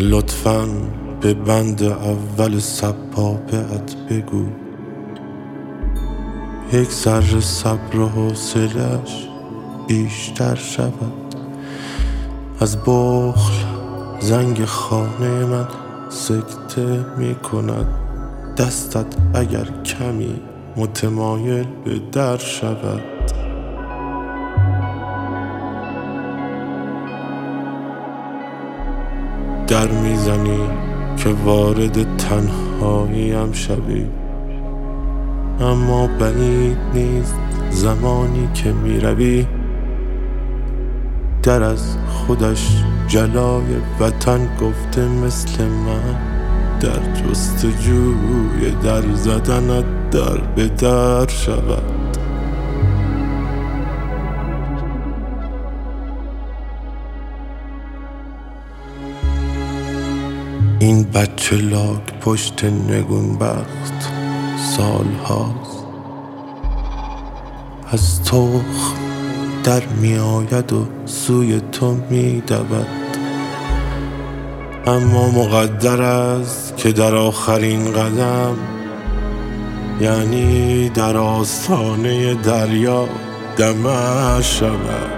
لطفاً به بند اول سبابه‌ات بگو یک ذره صبر و حوصله‌اش بیشتر شود. از بخل زنگ خانه من سکته می کند. دستت اگر کمی متمایل به در شود. در میزنی که وارد تنهاییم شوی، اما بعید نیست زمانی که می روی در از خودش جلای وطن گفته مثل من، در جستجوی در زدنت در به در شود. این بچه لاک پشت نگونبخت سال هاست از تخم در می آید و سوی تو می دود، اما مقدر است که در آخرین قدم، یعنی در آستانه دریا، دمر شود.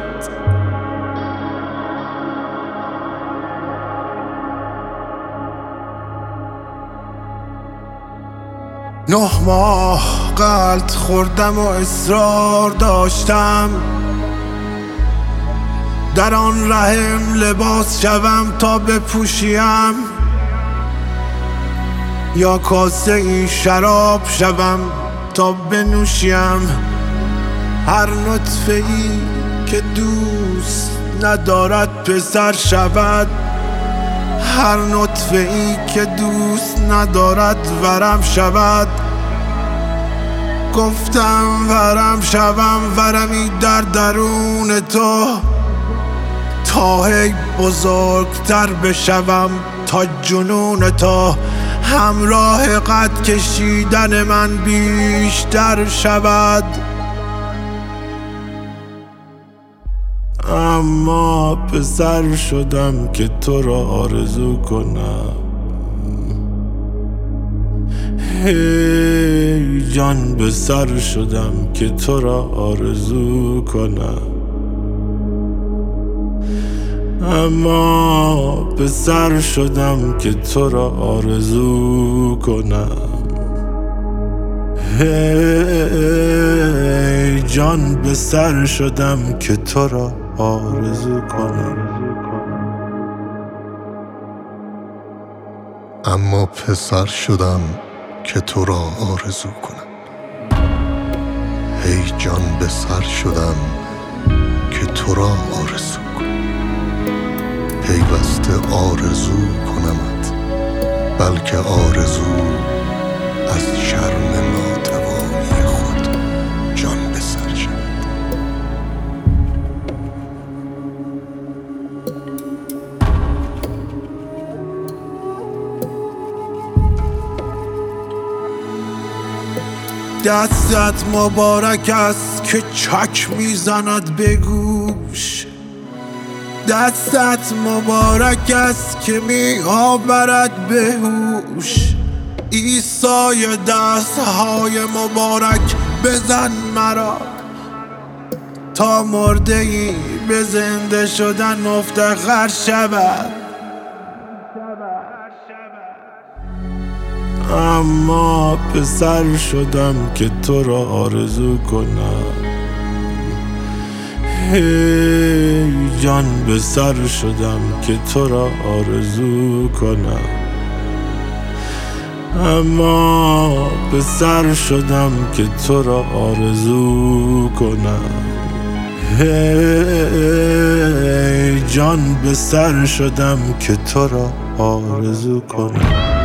9 ماه غلط خوردم و اصرار داشتم در آن رحم لباس شوم تا بپوشیم، یا کاسه ای شراب شوم تا بنوشیم. هر نطفه ای که دوست ندارد پسر شود، هر نطفه ای که دوست ندارد ورم شود. گفتم ورم شوم، ورمی در درون تو، تا هی بزرگتر بشوم تا جنون تو. همراه قد کشیدن من بیشتر شود، اما پسر شدم که تو را آرزو کنم. هی جان به سر شدم که تو را آرزو کنم، اما پسر شدم که تو را آرزو کنم. هی جان به سر شدم که تو را آرزو کنم، اما پسر شدم که تو را آرزو کنم. هی جان به سر شدم که تو را آرزو کنم. پیوسته آرزو کنمت، بلکه آرزو از شرم ناتوانی خود جان به سر شود. دستت مبارک است که چک میزند به گوش، دستت مبارک است که می آورد به هوش. عیسای دستهای مبارک بزن مرا، تا مرده ای به زنده شدن مفتخر شود. اما پسر شدم که تو را آرزو کنم. هی جان به سر شدم که تو را آرزو کنم، اما پسر شدم که تو را آرزو کنم. هی جان به سر شدم که تو را آرزو کنم.